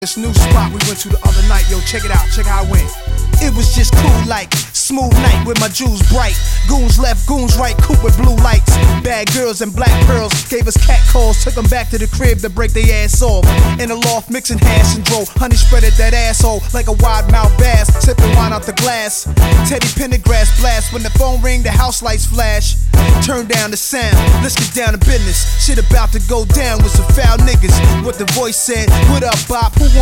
This new spot we went to the other night, yo, check it out, check how it went. It was just cool like smooth night with my jewels bright. Goons left, goons right, coupe with blue lights. Bad girls and black pearls gave us cat calls. Took them back to the crib to break their ass off. In the loft mixing hash and dro. Honey spreaded that asshole like a wide mouth bass. Sipping wine out the glass. Teddy Pendergrass blast. When the phone ring, the house lights flash. Turn down the sound, let's get down to business. Shit about to go down with some foul niggas. What the voice said, what up Bob, who